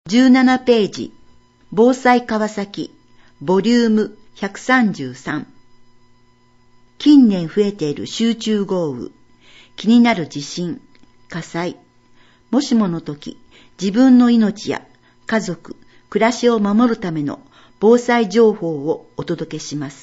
17ページ、防災川崎、ボリューム133。近年増えている集中豪雨、気になる地震、火災、もしもの時、自分の命や家族、暮らしを守るための防災情報をお届けします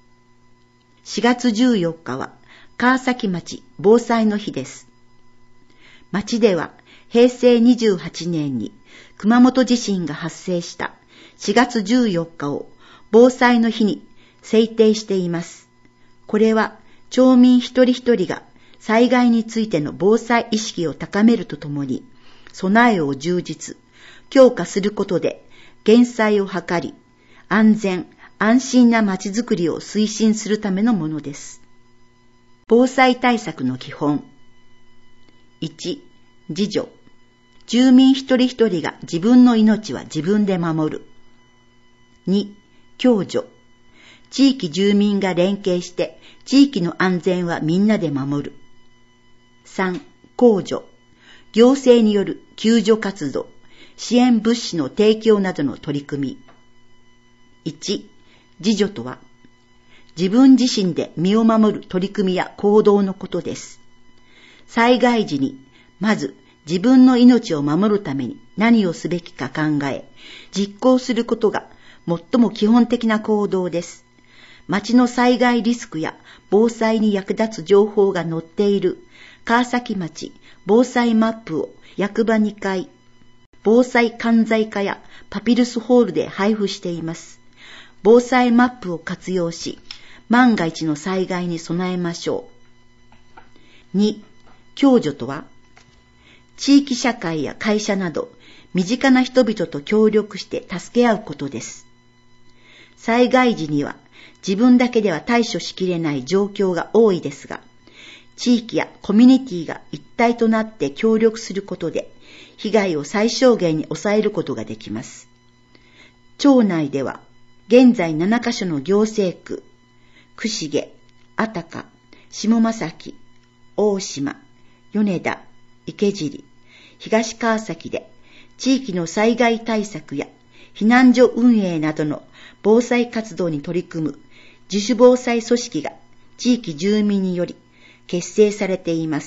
。4月14日は川崎町防災の日です。町では平成28年に熊本地震が発生した4月14日を防災の日に制定しています。これは町民一人一人が災害についての防災意識を高めるとともに、備えを充実、強化することで減災を図り、安全・安心な町づくりを推進するためのものです。防災対策の基本。1、自助。住民一人一人が自分の命は自分で守る。2、共助。地域住民が連携して地域の安全はみんなで守る。3、公助。行政による救助活動、支援物資の提供などの取り組み。1、自助とは、自分自身で身を守る取り組みや行動のことです。災害時に、まず自分の命を守るために何をすべきか考え、実行することが最も基本的な行動です。町の災害リスクや防災に役立つ情報が載っている川崎町防災マップを役場2階、防災管財課やパピルスホールで配布しています。防災マップを活用し、万が一の災害に備えましょう。2、共助とは、地域社会や会社など、身近な人々と協力して助け合うことです。災害時には、自分だけでは対処しきれない状況が多いですが、地域やコミュニティが一体となって協力することで、被害を最小限に抑えることができます。町内では、現在7カ所の行政区、串毛、あたか、下関、大島、米田、池尻、東川崎で地域の災害対策や避難所運営などの防災活動に取り組む自主防災組織が地域住民により結成されています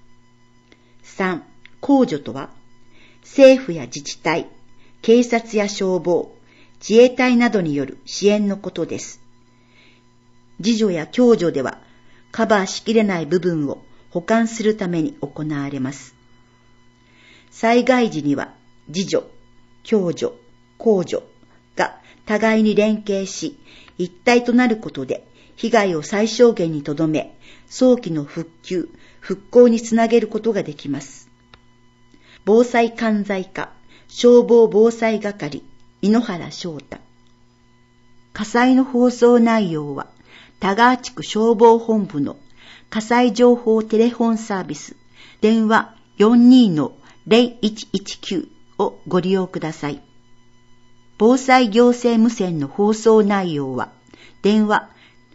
。3、公助とは、政府や自治体、警察や消防、自衛隊などによる支援のことです。自助や共助ではカバーしきれない部分を補完するために行われます。災害時には自助、共助、公助が互いに連携し、一体となることで被害を最小限にとどめ、早期の復旧、復興につなげることができます。防災管財課、消防防災係、井ノ原翔太。火災の放送内容は、田川地区消防本部の火災情報テレフォンサービス、電話 42-0119 をご利用ください。防災行政無線の放送内容は、電話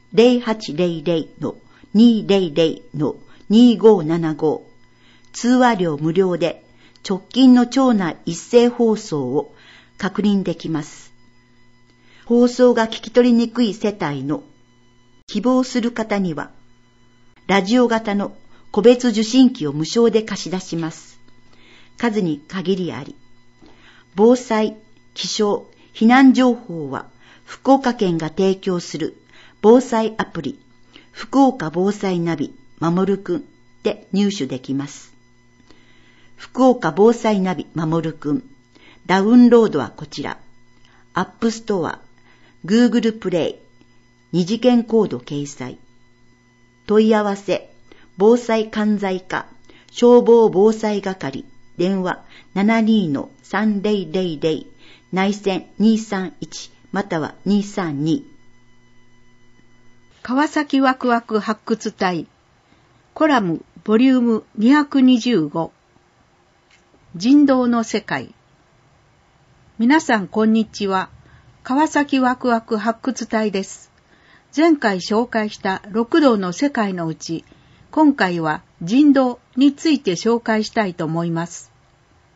0800-200-2575、通話料無料で直近の町内一斉放送を確認できます。放送が聞き取りにくい世帯の希望する方には、ラジオ型の個別受信機を無償で貸し出します。数に限りあり、防災、気象、避難情報は福岡県が提供する防災アプリ、福岡防災ナビまもるくんで入手できます。福岡防災ナビまもるくん、ダウンロードはこちら、アップストア、Google プレイ、二次元コード掲載。問い合わせ、防災管財課、消防防災係、電話 72-3000、内線231または232。 川崎ワクワク発掘隊、コラムボリューム225、人道の世界。皆さんこんにちは。川崎ワクワク発掘隊です。前回紹介した6道の世界のうち、今回は人道について紹介したいと思います。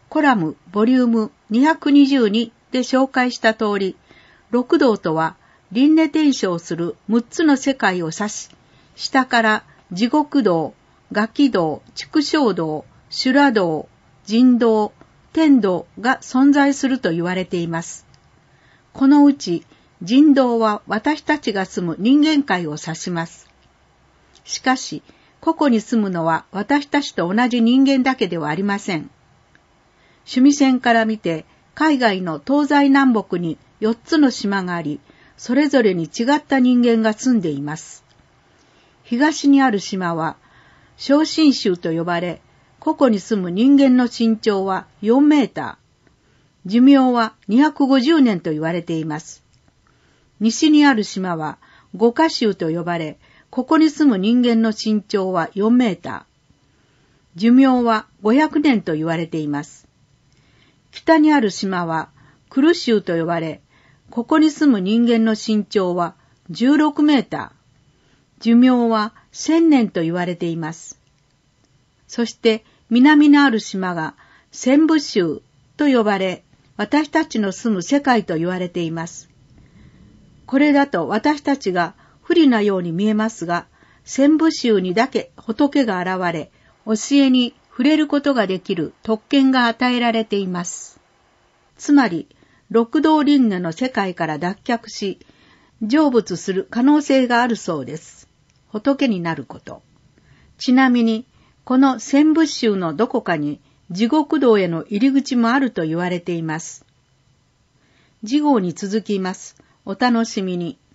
コラムボリューム222で紹介した通り、六道とは輪廻転生する6つの世界を指し、下から地獄道、餓鬼道、畜生道、修羅道、人道、天道が存在すると言われています。このうち人道は私たちが住む人間界を指します。しかし、ここに住むのは私たちと同じ人間だけではありません。趣味線から見て、海外の東西南北に4つの島があり、それぞれに違った人間が住んでいます。東にある島は、小真宗と呼ばれ、ここに住む人間の身長は4メーター、寿命は250年と言われています。西にある島は、五箇宗と呼ばれ、ここに住む人間の身長は4メーター、寿命は500年と言われています。北にある島はクル州と呼ばれ、ここに住む人間の身長は16メーター、寿命は1000年と言われています。そして南にある島が千部州と呼ばれ、私たちの住む世界と言われています。これだと私たちが不利なように見えますが、千部州にだけ仏が現れ、教えに触れることができる特権が与えられています。つまり、六道輪廻の世界から脱却し、成仏する可能性があるそうです。仏になること。ちなみに、この千部宗のどこかに地獄道への入り口もあると言われています。次号に続きます。お楽しみに。